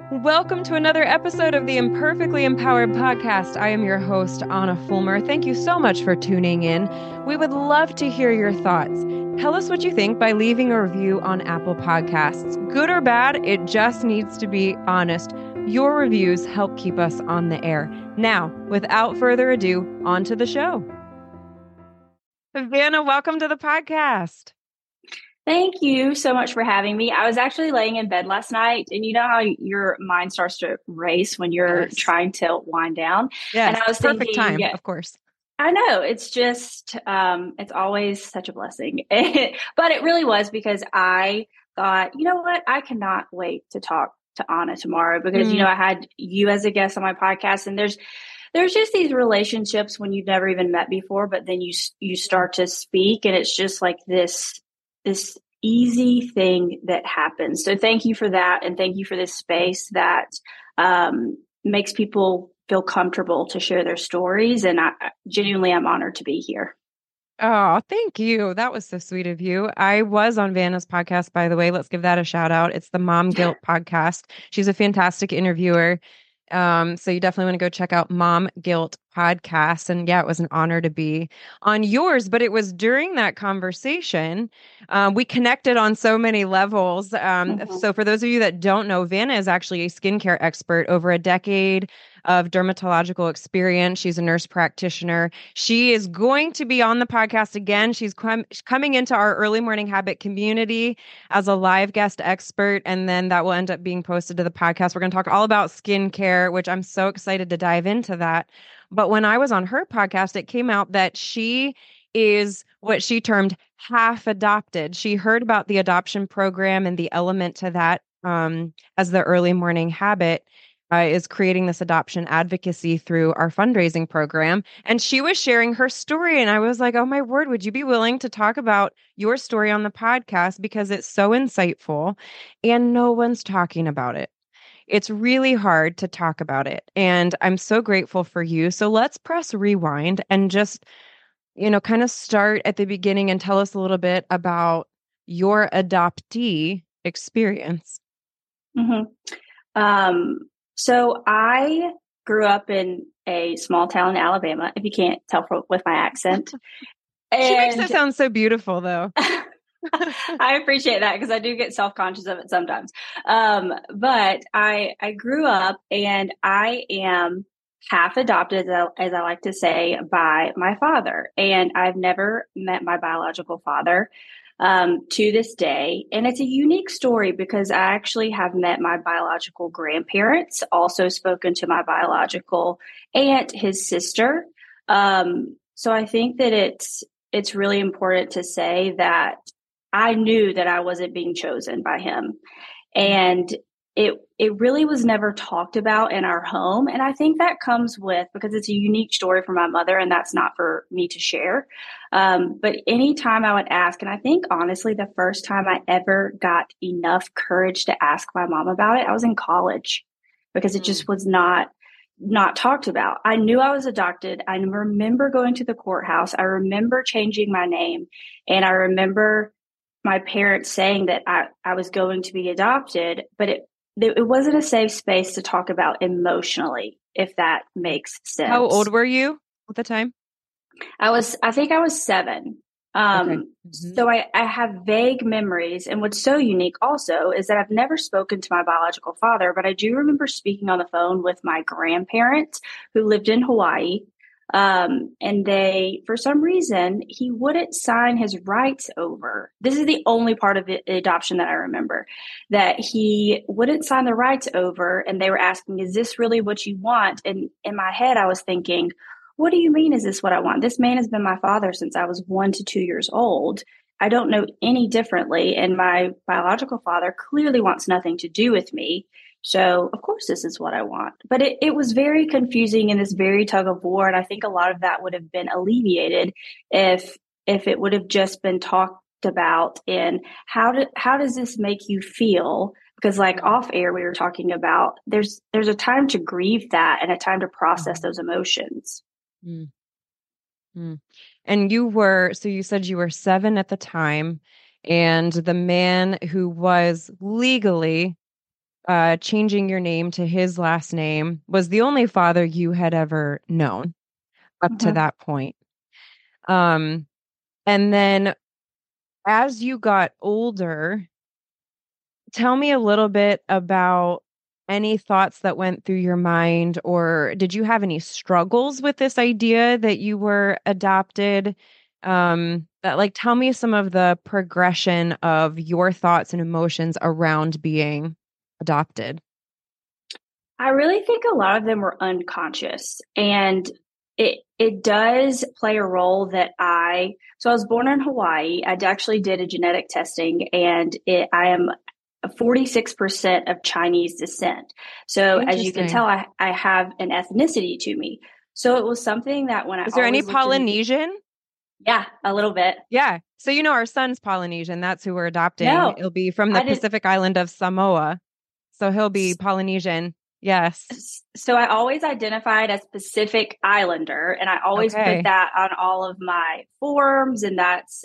Welcome to another episode of the Imperfectly Empowered podcast. I am your host, Anna Fulmer. Thank you so much for tuning in. We would love to hear your thoughts. Tell us what you think by leaving a review on Apple Podcasts. Good or bad, it just needs to be honest. Your reviews help keep us on the air. Now, without further ado, on to the show. Vanna, welcome to the podcast. Thank you so much for having me. I was actually laying in bed last night, and you know how your mind starts to race when you're trying to wind down. Yes, and I was perfect thinking, time, of course. I know it's just, it's always such a blessing, but it really was because I thought, you know what, I cannot wait to talk to Anna tomorrow because I had you as a guest on my podcast, and there's just these relationships when you've never even met before, but then you start to speak, and it's just like this easy thing that happens. So thank you for that. And thank you for this space that makes people feel comfortable to share their stories. And I'm honored to be here. Oh, thank you. That was so sweet of you. I was on Vanna's podcast, by the way. Let's give that a shout out. It's the Mom Guilt podcast. She's a fantastic interviewer. So you definitely want to go check out Mom Guilt podcast. And yeah, it was an honor to be on yours, but it was during that conversation, we connected on so many levels. So for those of you that don't know, Vanna is actually a skincare expert, over a decade of dermatological experience. She's a nurse practitioner. She is going to be on the podcast again. She's coming into our Early Morning Habit community as a live guest expert, and then that will end up being posted to the podcast. We're going to talk all about skincare, which I'm so excited to dive into that. But when I was on her podcast, it came out that she is what she termed half adopted. She heard about the adoption program and the element to that as the Early Morning Habit is creating this adoption advocacy through our fundraising program. And she was sharing her story. And I was like, oh my word, would you be willing to talk about your story on the podcast? Because it's so insightful and no one's talking about it. It's really hard to talk about it. And I'm so grateful for you. So let's press rewind and just, kind of start at the beginning and tell us a little bit about your adoptee experience. So I grew up in a small town in Alabama, if you can't tell with my accent. She makes it sound so beautiful, though. I appreciate that because I do get self-conscious of it sometimes. But I grew up, and I am half adopted, as I like to say, by my father. And I've never met my biological father to this day. And it's a unique story because I actually have met my biological grandparents, also spoken to my biological aunt, his sister. So I think that it's really important to say that I knew that I wasn't being chosen by him. And it really was never talked about in our home. And I think that comes with, because it's a unique story for my mother, and that's not for me to share. But anytime I would ask, and I think honestly, the first time I ever got enough courage to ask my mom about it, I was in college, because it just was not talked about. I knew I was adopted. I remember going to the courthouse. I remember changing my name, and I remember my parents saying that I was going to be adopted, but it wasn't a safe space to talk about emotionally, if that makes sense. How old were you at the time? I think I was 7. Okay. So I have vague memories. And what's so unique also is that I've never spoken to my biological father, but I do remember speaking on the phone with my grandparents who lived in Hawaii. And they, for some reason, he wouldn't sign his rights over. This is the only part of the adoption that I remember, that he wouldn't sign the rights over. And they were asking, is this really what you want? And in my head, I was thinking, what do you mean? Is this what I want? This man has been my father since I was 1 to 2 years old. I don't know any differently. And my biological father clearly wants nothing to do with me. So of course this is what I want. But it was very confusing in this very tug of war. And I think a lot of that would have been alleviated if it would have just been talked about in how does this make you feel? Because like off air, we were talking about there's a time to grieve that and a time to process those emotions. And so you said you were 7 at the time, and the man who was legally changing your name to his last name was the only father you had ever known up to Mhm. that point. Um, and then as you got older, tell me a little bit about any thoughts that went through your mind, or did you have any struggles with this idea that you were adopted? That like tell me some of the progression of your thoughts and emotions around being adopted. I really think a lot of them were unconscious, and it does play a role that I was born in Hawaii. I actually did a genetic testing, and I am 46% of Chinese descent. So as you can Interesting. tell, I have an ethnicity to me. So it was something that when I Is there any always looked in, Polynesian? yeah, a little bit. Yeah. So you know our son's Polynesian. That's who we're adopting. No, It'll be from the I didn't. Pacific island of Samoa. So he'll be Polynesian. Yes. So I always identified as Pacific Islander, and I always put Okay. that on all of my forms, and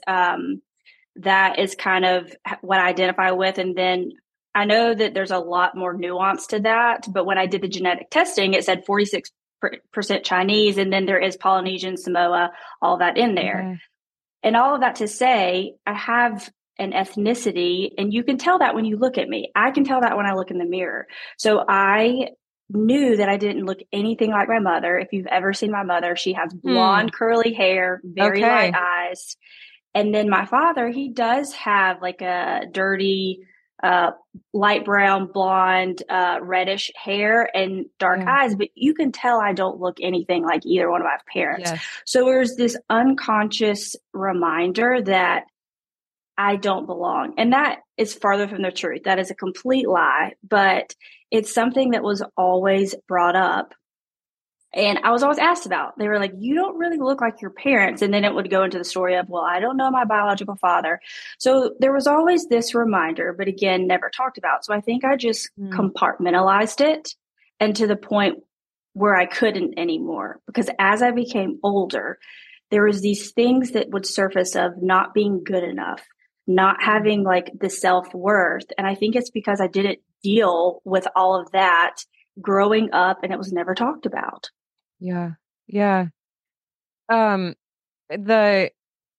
that is kind of what I identify with. And then I know that there's a lot more nuance to that, but when I did the genetic testing, it said 46% Chinese, and then there is Polynesian, Samoa, all that in there. Okay. And all of that to say, I have an ethnicity, and you can tell that when you look at me. I can tell that when I look in the mirror. So I knew that I didn't look anything like my mother. If you've ever seen my mother, she has Hmm. blonde, curly hair, very light Okay. eyes. And then my father, he does have like a dirty, uh, light brown, blonde, reddish hair and dark Yeah. eyes, but you can tell I don't look anything like either one of my parents. Yes. So there's this unconscious reminder that I don't belong. And that is farther from the truth. That is a complete lie, but it's something that was always brought up and I was always asked about. They were like, "You don't really look like your parents." And then it would go into the story of, "Well, I don't know my biological father." So there was always this reminder, but again, never talked about. So I think I just Hmm. compartmentalized it and to the point where I couldn't anymore. Because as I became older, there was these things that would surface of not being good enough, not having like the self-worth. And I think it's because I didn't deal with all of that growing up and it was never talked about. Yeah. Yeah. Um, the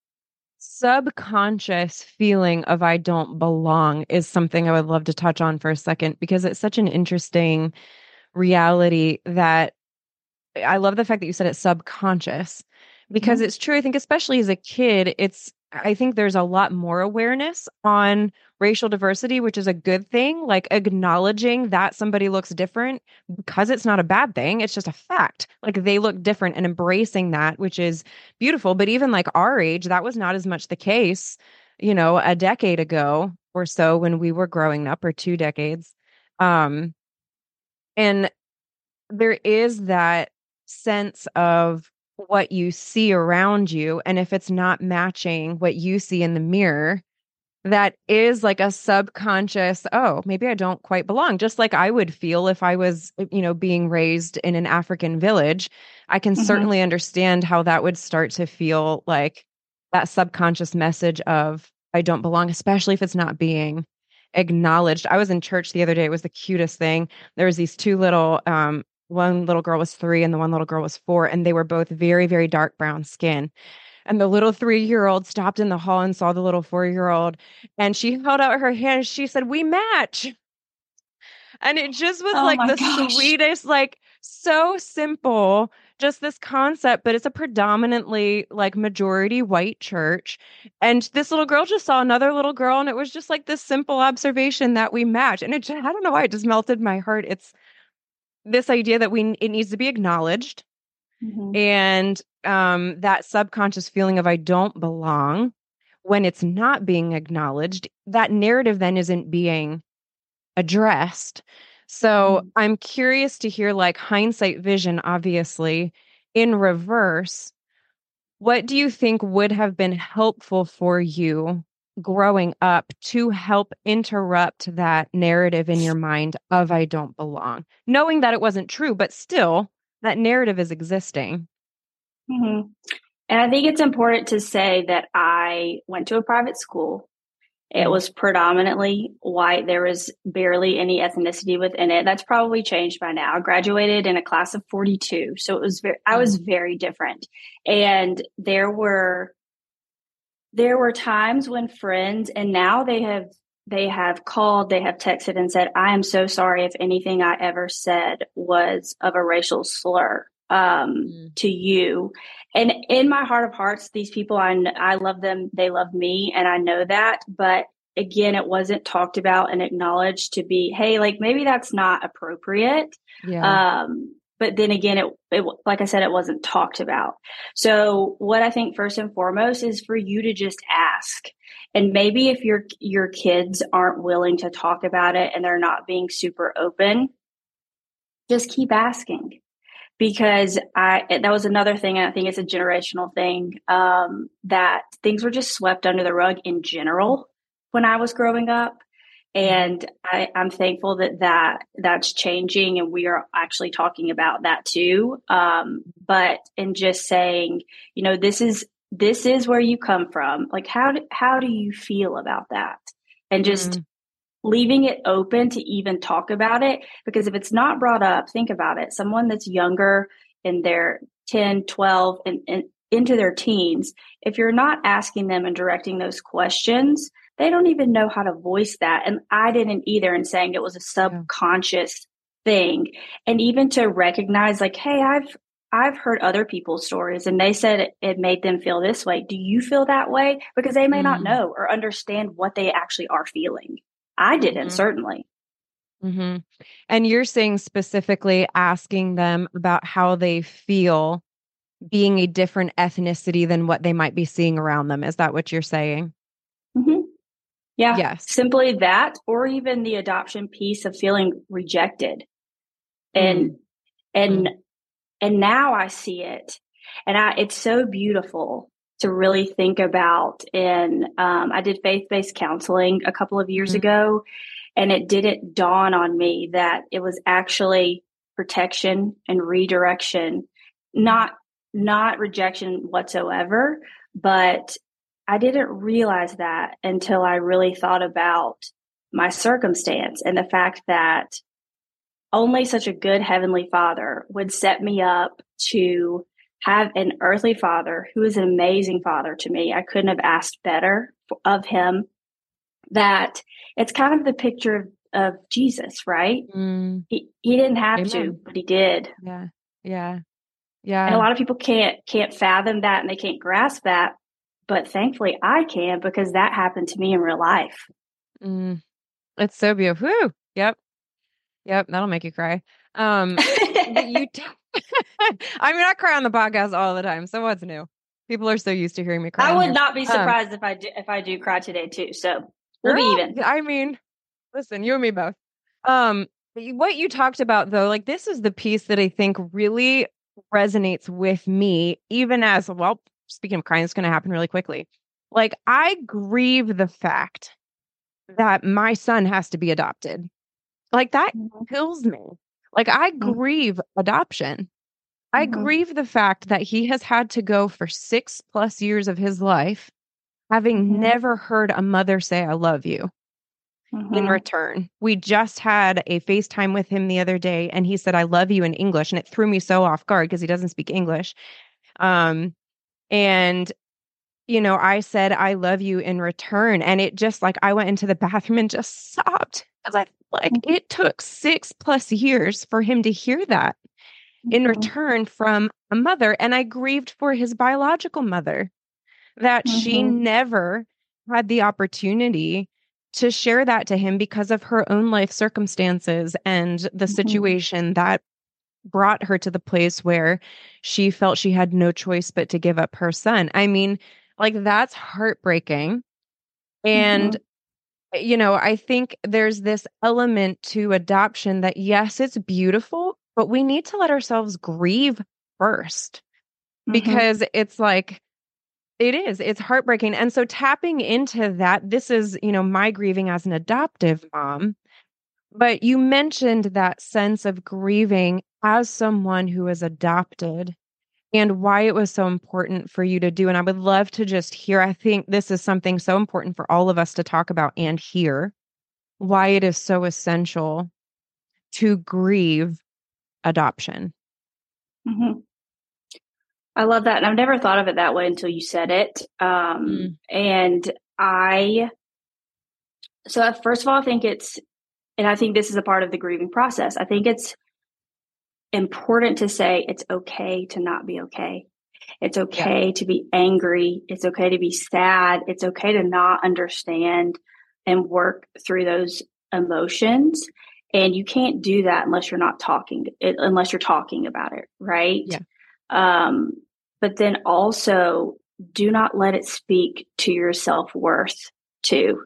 subconscious feeling of I don't belong is something I would love to touch on for a second because it's such an interesting reality that I love the fact that you said it's subconscious because Mhm. it's true. I think, especially as a kid, I think there's a lot more awareness on racial diversity, which is a good thing. Like acknowledging that somebody looks different because it's not a bad thing. It's just a fact. Like they look different and embracing that, which is beautiful. But even like our age, that was not as much the case, a decade ago or so when we were growing up, or 2 decades. Um, and there is that sense of what you see around you. And if it's not matching what you see in the mirror, that is like a subconscious, oh, maybe I don't quite belong. Just like I would feel if I was, being raised in an African village. I can Mhm. certainly understand how that would start to feel like that subconscious message of I don't belong, especially if it's not being acknowledged. I was in church the other day. It was the cutest thing. There was these two little one little girl was 3 and the one little girl was 4, and they were both very, very dark brown skin. And the little 3-year-old stopped in the hall and saw the little 4-year-old, and she held out her hand. She said, "We match." And it just was Oh like my the gosh. sweetest, like so simple, just this concept, but it's a predominantly like majority white church. And this little girl just saw another little girl, and it was just like this simple observation that we match. And I don't know why it just melted my heart. It's this idea that it needs to be acknowledged, Mhm. and that subconscious feeling of I don't belong when it's not being acknowledged, that narrative then isn't being addressed. So Mhm. I'm curious to hear, like, hindsight vision, obviously, in reverse. What do you think would have been helpful for you growing up to help interrupt that narrative in your mind of I don't belong, knowing that it wasn't true, but still that narrative is existing? Mhm. And I think it's important to say that I went to a private school It was predominantly white. There was barely any ethnicity within it. That's probably changed by now. I graduated in a class of 42. So it was I was very different. And there were times when friends, and now they have called, they have texted and said, I am so sorry if anything I ever said was of a racial slur to you. And in my heart of hearts, these people, I love them. They love me. And I know that. But again, it wasn't talked about and acknowledged to be, hey, like maybe that's not appropriate. Yeah. But then again, it like I said, it wasn't talked about. So what I think first and foremost is for you to just ask. And maybe if your kids aren't willing to talk about it and they're not being super open, just keep asking. Because that was another thing, and I think it's a generational thing, that things were just swept under the rug in general when I was growing up. And I'm thankful that's changing, and we are actually talking about that too. But in just saying, you know, this is where you come from. Like, how do you feel about that? And just leaving it open to even talk about it. Because if it's not brought up, think about it. Someone that's younger in their 10, 12, and into their teens, if you're not asking them and directing those questions, they don't even know how to voice that. And I didn't either, in saying it was a subconscious thing. And even to recognize, like, hey, I've heard other people's stories and they said it made them feel this way. Do you feel that way? Because they may not know or understand what they actually are feeling. I didn't, certainly. And you're saying specifically asking them about how they feel being a different ethnicity than what they might be seeing around them. Is that what you're saying? Yeah. Yes. Simply that, or even the adoption piece of feeling rejected. And now I see it. And it's so beautiful to really think about. And I did faith-based counseling a couple of years ago, and it didn't dawn on me that it was actually protection and redirection, not rejection whatsoever. But I didn't realize that until I really thought about my circumstance and the fact that only such a good Heavenly Father would set me up to have an earthly father who is an amazing father to me. I couldn't have asked better of him. That it's kind of the picture of Jesus, right? He didn't have to, but he did. Yeah. And a lot of people can't fathom that, and they can't grasp that. But thankfully I can, because that happened to me in real life. It's so beautiful. Whew. Yep. That'll make you cry. I mean, I cry on the podcast all the time. So what's new? People are so used to hearing me cry. I would not be surprised if I do cry today too. So we'll be even. I mean, listen, you and me both. What you talked about though, like this is the piece that I think really resonates with me, even as well. Speaking of crying, it's going to happen really quickly. Like, I grieve the fact that my son has to be adopted. Like, that kills me. Like, I grieve adoption. I grieve the fact that he has had to go for 6+ years of his life having never heard a mother say, I love you in return. We just had a FaceTime with him the other day, and he said, I love you in English. And it threw me so off guard because he doesn't speak English. And, you know, I said, I love you in return. And it just like, I went into the bathroom and just sobbed because it took 6+ years for him to hear that in return from a mother. And I grieved for his biological mother, that she never had the opportunity to share that to him because of her own life circumstances and the situation that brought her to the place where she felt she had no choice but to give up her son. I mean, like, that's heartbreaking. And, you know, I think there's this element to adoption that, yes, it's beautiful, but we need to let ourselves grieve first, because it's like, it's heartbreaking. And so tapping into that, this is, you know, my grieving as an adoptive mom. But you mentioned that sense of grieving as someone who is adopted. and why it was so important for you to do. And I would love to just hear, I think this is something so important for all of us to talk about and hear why it is so essential to grieve adoption. Mm-hmm. I love that. And I've never thought of it that way until you said it. And first of all, I think this is a part of the grieving process. I think it's important to say it's okay to not be okay. It's okay to be angry. It's okay to be sad. It's okay to not understand and work through those emotions. And you can't do that unless you're talking about it, right? Yeah. But then also do not let it speak to your self-worth too.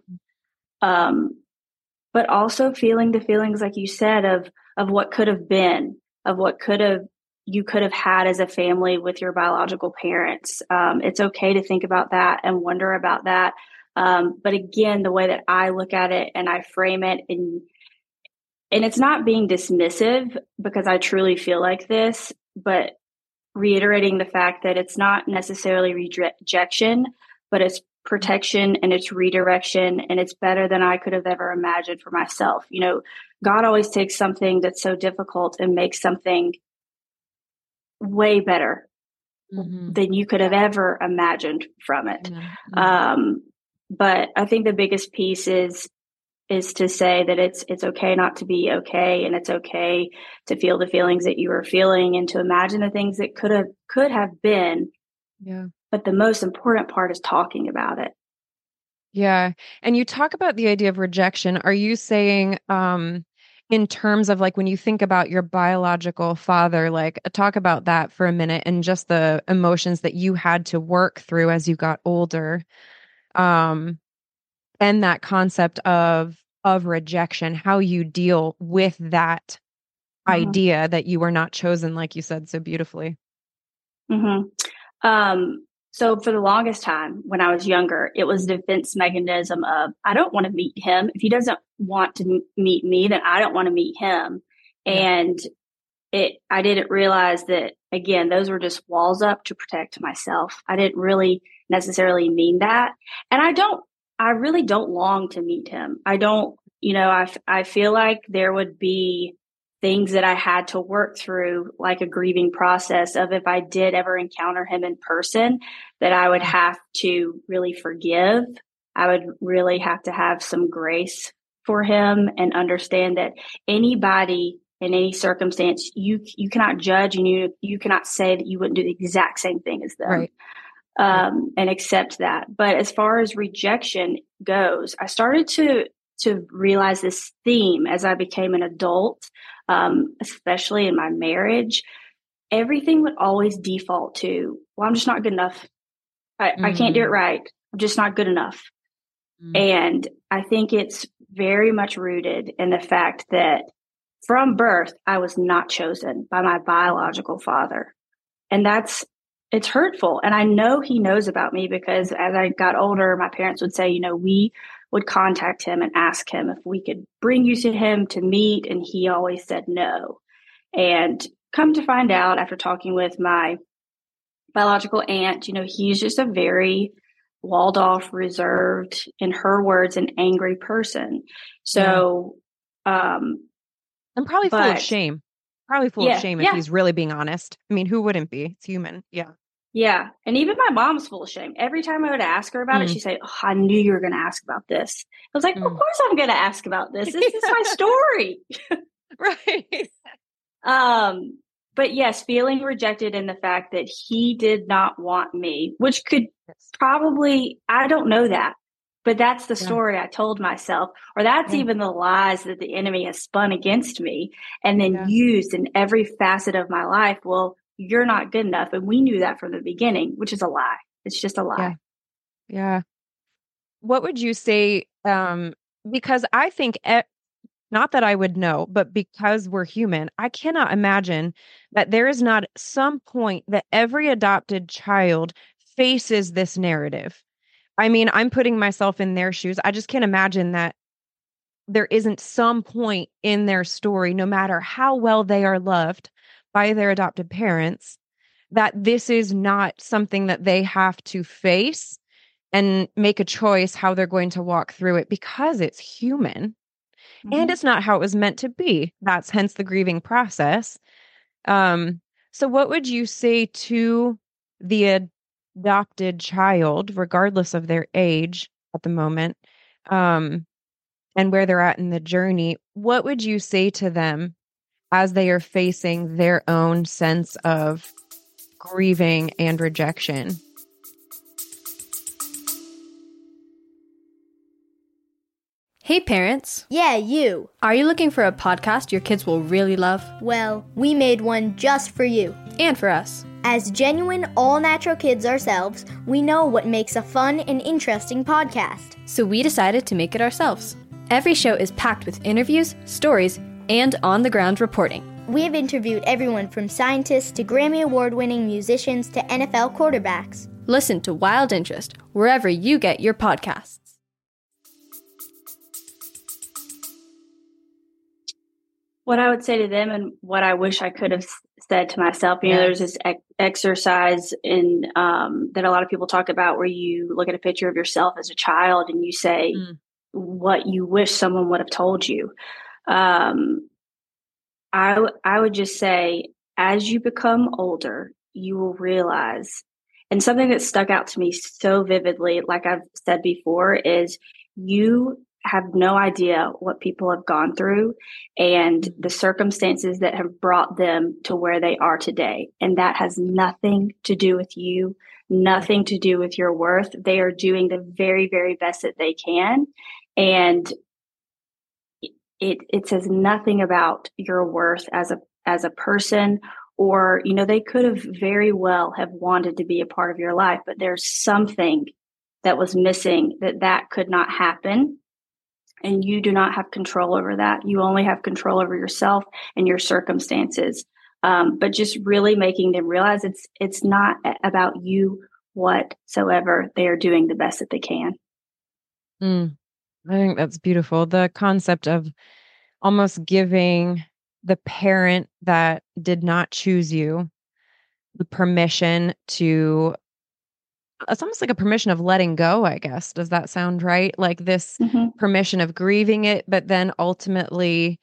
But also feeling the feelings, like you said, of what could have been, of what you could have had as a family with your biological parents. It's okay to think about that and wonder about that. But again, the way that I look at it and I frame it, and it's not being dismissive, because I truly feel like this, but reiterating the fact that it's not necessarily rejection, but it's protection and it's redirection, and it's better than I could have ever imagined for myself. God always takes something that's so difficult and makes something way better than you could have ever imagined from it. But I think the biggest piece is to say that it's okay not to be okay, and it's okay to feel the feelings that you are feeling, and to imagine the things that could have been. Yeah. But the most important part is talking about it. Yeah. And you talk about the idea of rejection. Are you saying, in terms of like when you think about your biological father, like talk about that for a minute and just the emotions that you had to work through as you got older, and that concept of rejection, how you deal with that idea that you were not chosen, like you said so beautifully. So for the longest time when I was younger, it was a defense mechanism of, I don't want to meet him. If he doesn't want to meet me, then I don't want to meet him. And I didn't realize that, again, those were just walls up to protect myself. I didn't really necessarily mean that. And I really don't long to meet him. I don't, I feel like there would be things that I had to work through, like a grieving process of, if I did ever encounter him in person, that I would have to really forgive. I would really have to have some grace for him and understand that anybody in any circumstance, you cannot judge, and you cannot say that you wouldn't do the exact same thing as them. Right. And accept that. But as far as rejection goes, I started to realize this theme as I became an adult, especially in my marriage. Everything would always default to, well, I'm just not good enough. I can't do it right. I'm just not good enough. And I think it's very much rooted in the fact that from birth, I was not chosen by my biological father. And it's hurtful. And I know he knows about me, because as I got older, my parents would say, we would contact him and ask him if we could bring you to him to meet. And he always said no. And come to find out, after talking with my biological aunt, he's just a very walled off, reserved, in her words, an angry person. So, I'm probably full of shame. Probably full of shame if he's really being honest. I mean, who wouldn't be? It's human. Yeah. Yeah. And even my mom's full of shame. Every time I would ask her about it, she'd say, I knew you were going to ask about this. I was like, of course I'm going to ask about this. This is my story. Right. But yes, feeling rejected in the fact that he did not want me, which could probably, I don't know that, but that's the story I told myself, or that's even the lies that the enemy has spun against me and then used in every facet of my life. Well, you're not good enough. And we knew that from the beginning, which is a lie. It's just a lie. Yeah. What would you say? Because I think, not that I would know, but because we're human, I cannot imagine that there is not some point that every adopted child faces this narrative. I mean, I'm putting myself in their shoes. I just can't imagine that there isn't some point in their story, no matter how well they are loved by their adopted parents, that this is not something that they have to face and make a choice how they're going to walk through it because it's human and Mhm. it's not how it was meant to be. That's hence the grieving process. Um, so what would you say to the adopted child, regardless of their age at the moment, um, and where they're at in the journey? What would you say to them as they are facing their own sense of grieving and rejection? Hey parents, Yeah, you. are you looking for a podcast your kids will really love? Well, we made one just for you. And for us. As genuine, all-natural kids ourselves, we know what makes a fun and interesting podcast. So we decided to make it ourselves. Every show is packed with interviews, stories, and on-the-ground reporting. We have interviewed everyone from scientists to Grammy Award-winning musicians to NFL quarterbacks. Listen to Wild Interest wherever you get your podcasts. What I would say to them and what I wish I could have said to myself, there's this exercise in that a lot of people talk about where you look at a picture of yourself as a child and you say what you wish someone would have told you. I would just say, as you become older, you will realize, and something that stuck out to me so vividly, like I've said before, is you have no idea what people have gone through and the circumstances that have brought them to where they are today. And that has nothing to do with you, nothing to do with your worth. They are doing the very, very best that they can. And it says nothing about your worth as a person, or, they could have very well have wanted to be a part of your life, but there's something that was missing that could not happen. And you do not have control over that. You only have control over yourself and your circumstances. But just really making them realize it's not about you whatsoever. They are doing the best that they can. I think that's beautiful. The concept of almost giving the parent that did not choose you the permission to, it's almost like a permission of letting go, I guess. Does that sound right? Like this permission of grieving it, but then ultimately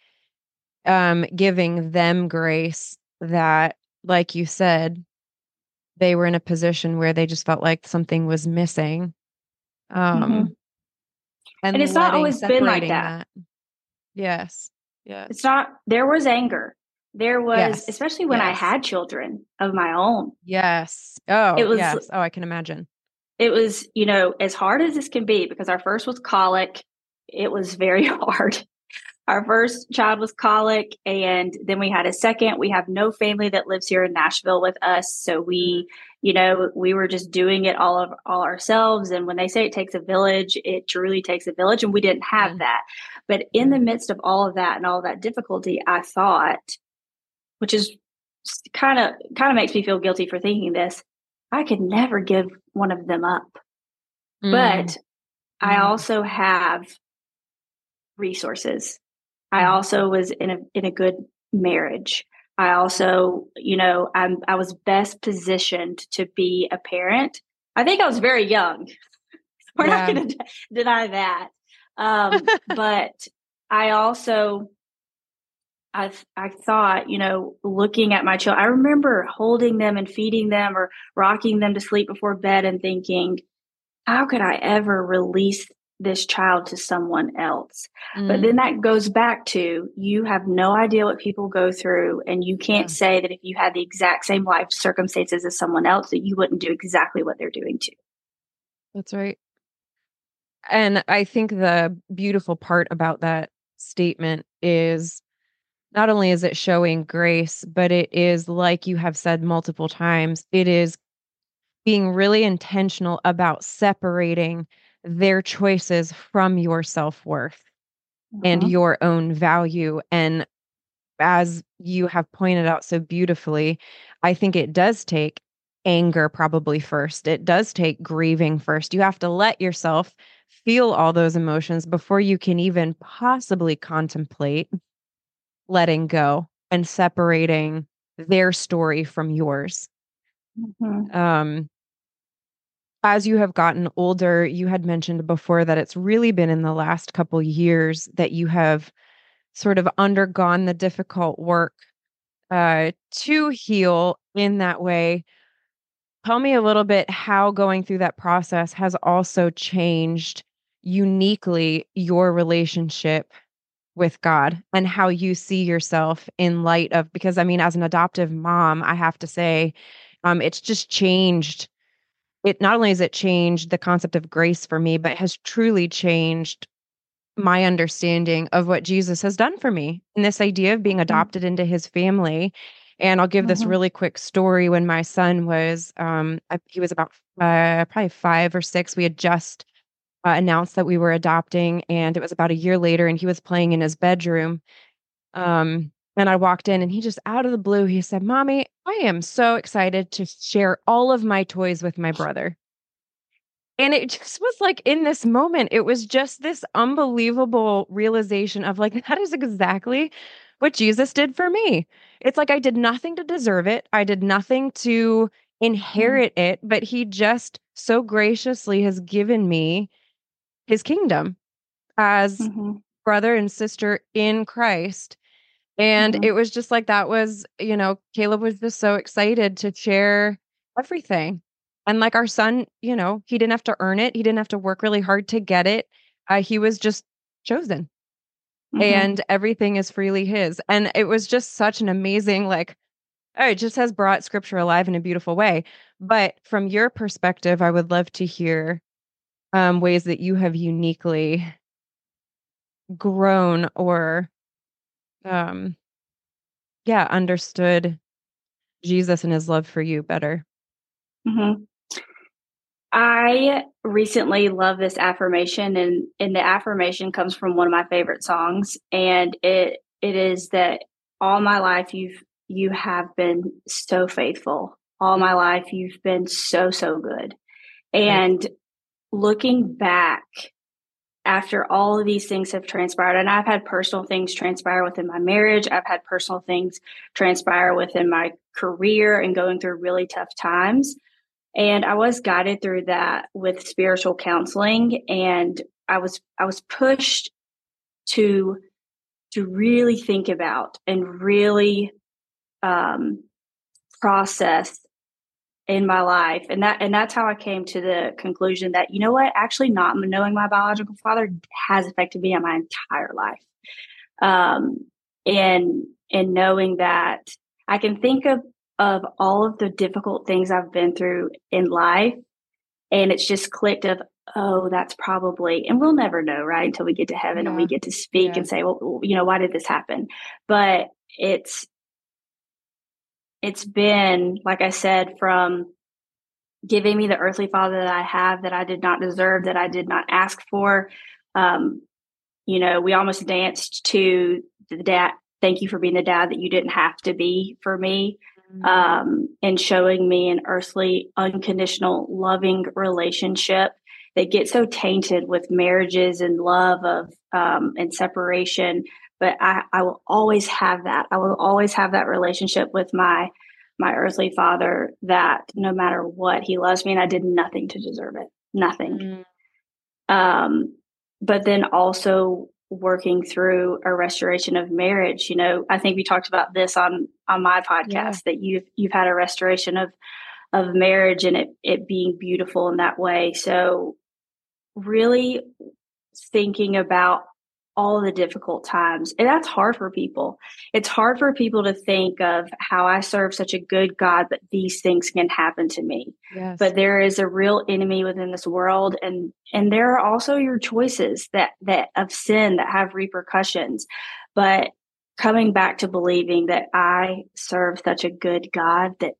giving them grace that, like you said, they were in a position where they just felt like something was missing. And it's not always been like that. Yes. Yes. It's not, there was anger. There was, especially when I had children of my own. Yes. Oh, it was, yes. Oh, I can imagine. It was, as hard as this can be, because our first was colic. It was very hard. Our first child was colic, and then we had a second. We have no family that lives here in Nashville with us. So we were just doing it all ourselves. And when they say it takes a village, it truly takes a village. And we didn't have that. But in the midst of all of that and all of that difficulty, I thought, which is kind of makes me feel guilty for thinking this, I could never give one of them up. But I also have resources. I also was in a good marriage. I also, I was best positioned to be a parent. I think I was very young. We're not going to deny that. But I also, I thought, looking at my children, I remember holding them and feeding them or rocking them to sleep before bed and thinking, how could I ever release this child to someone else? But then that goes back to, you have no idea what people go through, and you can't say that if you had the exact same life circumstances as someone else, that you wouldn't do exactly what they're doing too. That's right. And I think the beautiful part about that statement is not only is it showing grace, but it is, like you have said multiple times, it is being really intentional about separating their choices from your self-worth and your own value. And as you have pointed out so beautifully, I think it does take anger probably first. It does take grieving first. You have to let yourself feel all those emotions before you can even possibly contemplate letting go and separating their story from yours. Mhm. As you have gotten older, you had mentioned before that it's really been in the last couple years that you have sort of undergone the difficult work to heal in that way. Tell me a little bit how going through that process has also changed uniquely your relationship with God and how you see yourself in light of, because I mean, as an adoptive mom, I have to say, it's just changed. It not only has it changed the concept of grace for me, but has truly changed my understanding of what Jesus has done for me and this idea of being Mhm. adopted into his family. And I'll give this Mhm. really quick story. When my son was, he was about probably 5 or 6. We had just announced that we were adopting, and it was about a year later, and he was playing in his bedroom. And I walked in, and he just out of the blue, he said, "Mommy, I am so excited to share all of my toys with my brother." And it just was like in this moment, it was just this unbelievable realization of like, that is exactly what Jesus did for me. It's like I did nothing to deserve it. I did nothing to Mhm. inherit it, but he just so graciously has given me his kingdom as Mhm. brother and sister in Christ. And it Mhm. was just like that was, Caleb was just so excited to share everything. And like our son, he didn't have to earn it. He didn't have to work really hard to get it. He was just chosen Mhm. and everything is freely his. And it was just such an amazing, like, oh, it just has brought scripture alive in a beautiful way. But from your perspective, I would love to hear ways that you have uniquely grown or, um, yeah, understood Jesus and his love for you better. Mhm. I recently love this affirmation, and the affirmation comes from one of my favorite songs, and it is that all my life you have been so faithful. All my life you've been so so good. Right. And looking back after all of these things have transpired, and I've had personal things transpire within my marriage, I've had personal things transpire within my career and going through really tough times. And I was guided through that with spiritual counseling, and I was pushed to really think about and really um, process in my life, and that's how I came to the conclusion that, you know what, actually not knowing my biological father has affected me in my entire life. um, and knowing that I can think of all of the difficult things I've been through in life, and it's just clicked of, oh, that's probably, and we'll never know, right, until we get to heaven and we Yeah. get to speak Yeah. and say, well, why did this happen? But it's been, like I said, from giving me the earthly father that I have, that I did not deserve, that I did not ask for. Um, we almost danced to the dad. Thank you for being the dad that you didn't have to be for me. Mm. And showing me an earthly, unconditional, loving relationship that gets so tainted with marriages and love of and separation. But I will always have that. I will always have that relationship with my earthly father, that no matter what, he loves me, and I did nothing to deserve it. Nothing. Mm. Um, but then also working through a restoration of marriage. I think we talked about this on my Yeah. podcast, that you've had a restoration of marriage, and it being beautiful in that way. So really thinking about all the difficult times. And that's hard for people. It's hard for people to think of how I serve such a good God, but these things can happen to me. Yes. But there is a real enemy within this world, and there are also your choices that of sin that have repercussions. But coming back to believing that I serve such a good God, that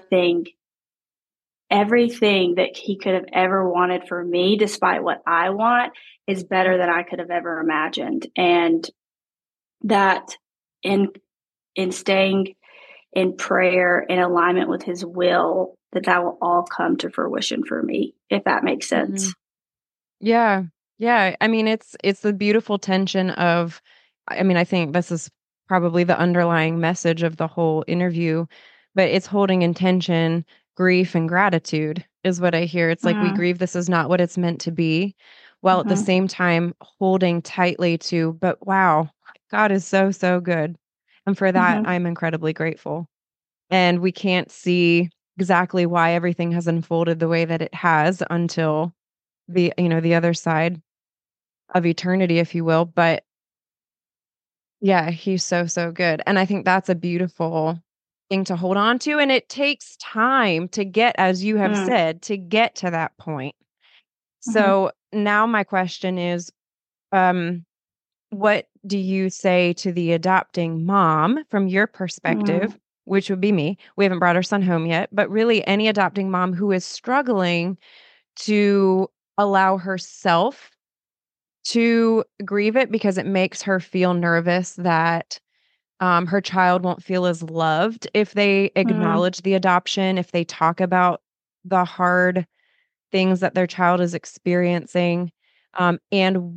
everything that he could have ever wanted for me, despite what I want, is better than I could have ever imagined. And that in staying in prayer in alignment with his will, that will all come to fruition for me, if that makes Mm. sense. Yeah. Yeah. I mean, it's the beautiful tension of, I mean, I think this is probably the underlying message of the whole interview, but it's holding in tension grief and gratitude is what I hear. It's like we Mm, grieve this is not what it's meant to be, while at the mhm, same time holding tightly to, but wow, God is so, so good. And for that, mhm, I'm incredibly grateful. And we can't see exactly why everything has unfolded the way that it has until the other side of eternity, if you will. But yeah, he's so, so good. And I think that's a beautiful thing to hold on to. And it takes time to get, as you have mm, said, to get to that point. mhm, So now my question is, um, what do you say to the adopting mom from your mm, perspective, which would be me? We haven't brought our son home yet, but really any adopting mom who is struggling to allow herself to grieve it because it makes her feel nervous that her child won't feel as loved if they mm. acknowledge the adoption, if they talk about the hard things that their child is experiencing, and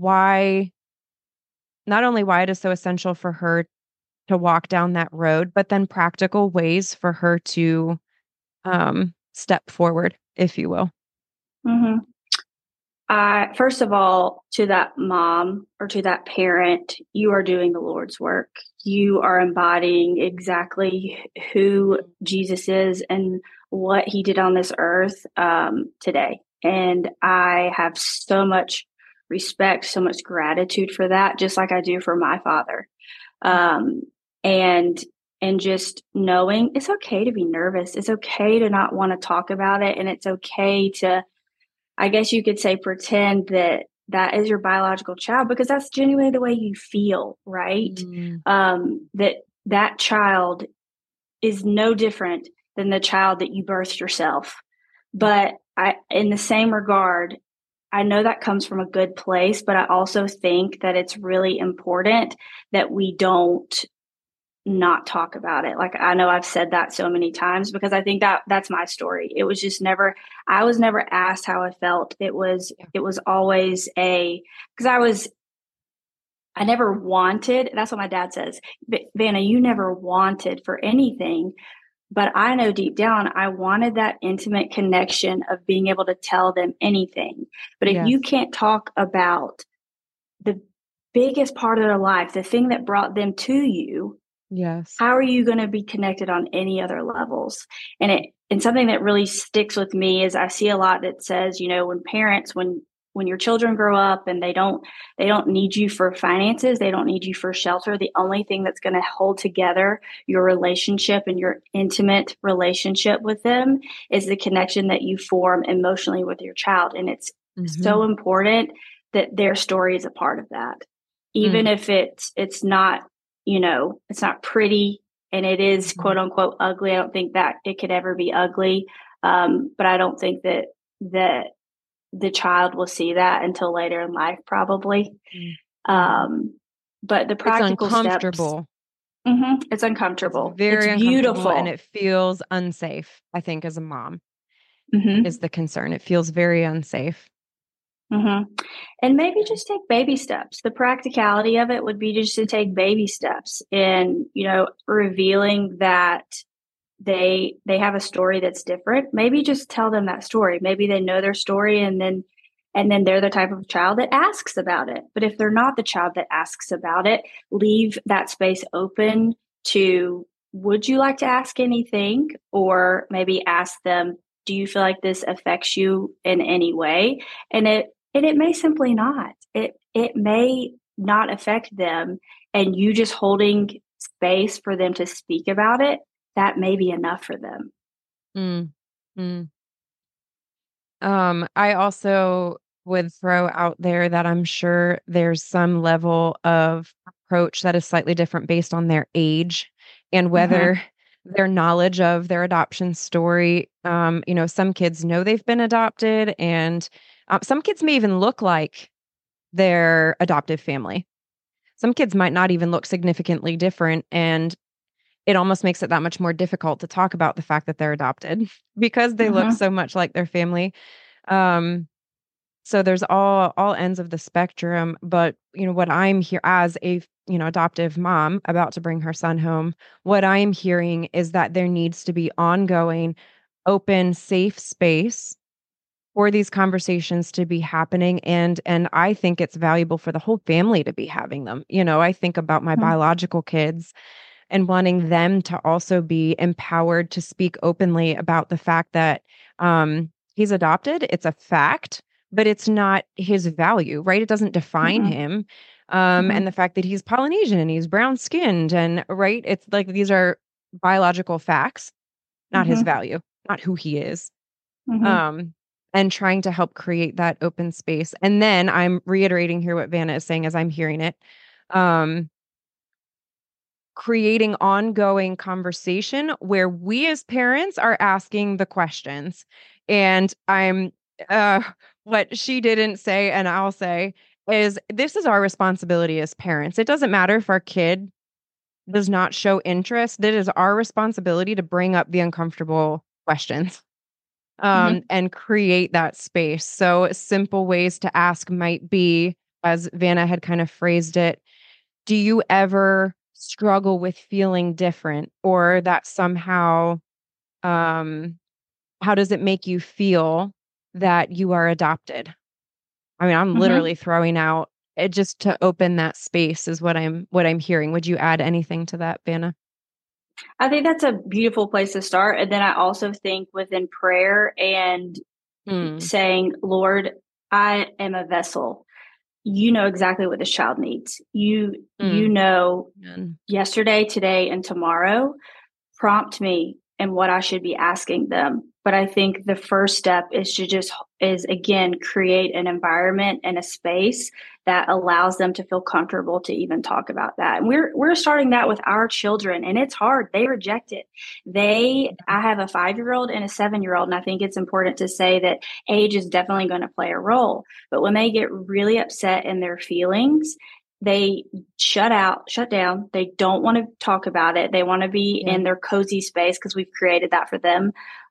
not only why it is so essential for her to walk down that road, but then practical ways for her to step forward, if you will. Mhm. I first of all, to that mom or to that parent, you are doing the Lord's work. You are embodying exactly who Jesus is and what he did on this earth today. And I have so much respect, so much gratitude for that, just like I do for my father. Um, and and just knowing it's okay to be nervous. It's okay to not want to talk about it, and it's okay to, I guess you could say, pretend that that is your biological child because that's genuinely the way you feel, right? Mm, That that child is no different than the child that you birthed yourself. But in the same regard, I know that comes from a good place, but I also think that it's really important that we don't not talk about it. Like I know I've said that so many times because I think that that's my story. It was just never, I was never asked how I felt. yeah. It was always because I never wanted, that's what my dad says. Vanna, you never wanted for anything, but I know deep down I wanted that intimate connection of being able to tell them anything. But if you Yes. can't talk about the biggest part of their life, the thing that brought them to you, Yes. how are you going to be connected on any other levels? And something that really sticks with me is I see a lot that says, when parents, when your children grow up and they don't need you for finances, they don't need you for shelter, the only thing that's going to hold together your relationship and your intimate relationship with them is the connection that you form emotionally with your child. And it's Hmm. so important that their story is a part of that, even Mm, if it's not, it's not pretty and it is mhm. quote unquote ugly. I don't think that it could ever be ugly. But I don't think that the child will see that until later in life, probably. Mm, mhm. Um, but the It's practical steps, uncomfortable. it's It's uncomfortable. It's very uncomfortable and beautiful. it feels unsafe, I think, as a mom is Hmm. the concern. It feels very unsafe. Hmm. And maybe just take baby steps. The practicality of it would be just to take baby steps in, revealing that they have a story that's different. Maybe just tell them that story. Maybe they know their story and then they're the type of child that asks about it. But if they're not the child that asks about it, leave that space open to, would you like to ask anything? Or maybe ask them, do you feel like this affects you in any way? And it may simply not. It may not affect them, and you just holding space for them to speak about it, that may be enough for them. Mm, mm. I also would throw out there that I'm sure there's some level of approach that is slightly different based on their age and Mm-hmm. whether their knowledge of their adoption story. Some kids know they've been adopted, and some kids may even look like their adoptive family. Some kids might not even look significantly different, and it almost makes it that much more difficult to talk about the fact that they're adopted because they look Mm-hmm. so much like their family. Um, so there's all ends of the spectrum, but what I'm here as a adoptive mom about to bring her son home, what I'm hearing is that there needs to be ongoing open, safe space for these conversations to be happening. And I think it's valuable for the whole family to be having them. I think about my biological kids and wanting them to also be empowered to speak openly about the fact that he's adopted. It's a fact, but it's not his value, right? It doesn't define him. And the fact that he's Polynesian and he's brown skinned and right. It's like, these are biological facts, not his value, not who he is. And trying to help create that open space. And then I'm reiterating here what Vanna is saying as I'm hearing it. Creating ongoing conversation where we as parents are asking the questions. And what she didn't say, and I'll say, is this is our responsibility as parents. It doesn't matter if our kid does not show interest. It is our responsibility to bring up the uncomfortable questions. And create that space. So simple ways to ask might be, as Vanna had kind of phrased it, do you ever struggle with feeling different, or that somehow, how does it make you feel that you are adopted? I mean, I'm literally throwing out it just to open that space is what I'm hearing. Would you add anything to that, Vanna? I think that's a beautiful place to start. And then I also think within prayer and saying, Lord, I am a vessel. You know exactly what this child needs. You know, yesterday, today, and tomorrow. Prompt me in what I should be asking them. But I think the first step is again, create an environment and a space that allows them to feel comfortable to even talk about that. And we're starting that with our children, and it's hard. They reject it. I have a 5-year-old and a 7-year-old, and I think it's important to say that age is definitely going to play a role. But when they get really upset in their feelings, they shut down. They don't want to talk about it. They want to be in their cozy space because we've created that for them.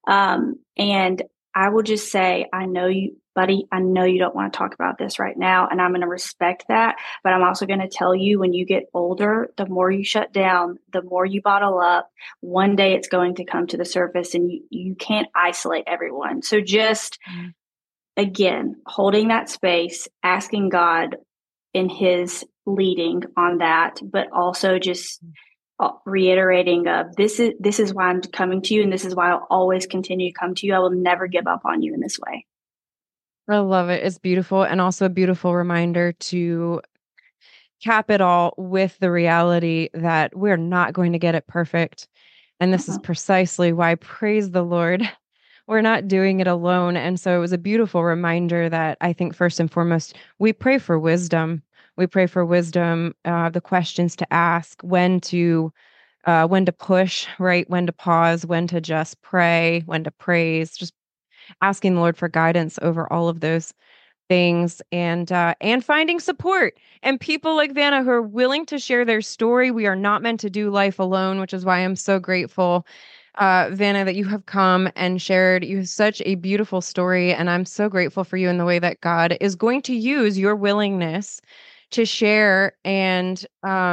And I will just say, I know you, buddy, I know you don't want to talk about this right now, and I'm going to respect that. But I'm also going to tell you, when you get older, the more you shut down, the more you bottle up, one day it's going to come to the surface, and you can't isolate everyone. So just, again, holding that space, asking God in his leading on that, but also just reiterating this is why I'm coming to you, and this is why I'll always continue to come to you. I will never give up on you in this way. I love it. It's beautiful, and also a beautiful reminder to cap it all with the reality that we're not going to get it perfect. And this is precisely why, praise the Lord, we're not doing it alone. And so it was a beautiful reminder that I think first and foremost, we pray for wisdom. We pray for wisdom, the questions to ask, when to push, right? When to pause, when to just pray, when to praise, just asking the Lord for guidance over all of those things, and finding support and people like Vanna who are willing to share their story. We are not meant to do life alone, which is why I'm so grateful, Vanna, that you have come and shared. You have such a beautiful story, and I'm so grateful for you in the way that God is going to use your willingness to share. And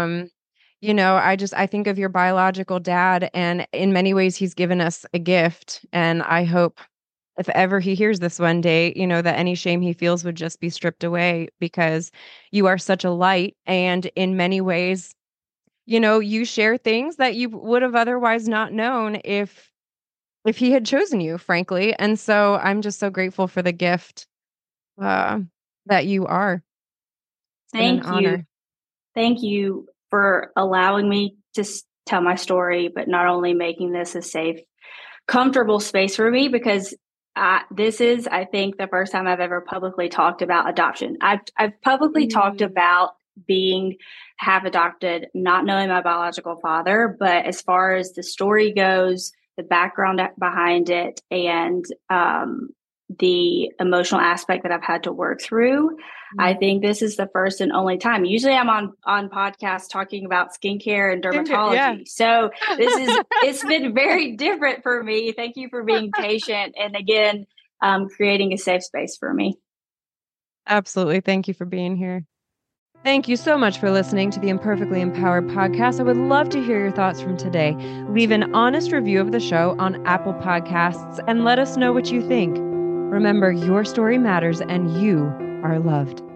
I think of your biological dad, and in many ways he's given us a gift, and I hope if ever he hears this one day, that any shame he feels would just be stripped away, because you are such a light. And in many ways, you share things that you would have otherwise not known if he had chosen you, frankly. And so I'm just so grateful for the gift that you are. Thank you. Thank you for allowing me to tell my story, but not only making this a safe, comfortable space for me, because this is, I think, the first time I've ever publicly talked about adoption. I've publicly talked about being half adopted, not knowing my biological father, but as far as the story goes, the background behind it, and the emotional aspect that I've had to work through, I think this is the first and only time. Usually I'm on podcasts talking about skincare and dermatology. Yeah. So it's been very different for me. Thank you for being patient. And again, creating a safe space for me. Absolutely. Thank you for being here. Thank you so much for listening to the Imperfectly Empowered podcast. I would love to hear your thoughts from today. Leave an honest review of the show on Apple Podcasts and let us know what you think. Remember, your story matters and you are loved.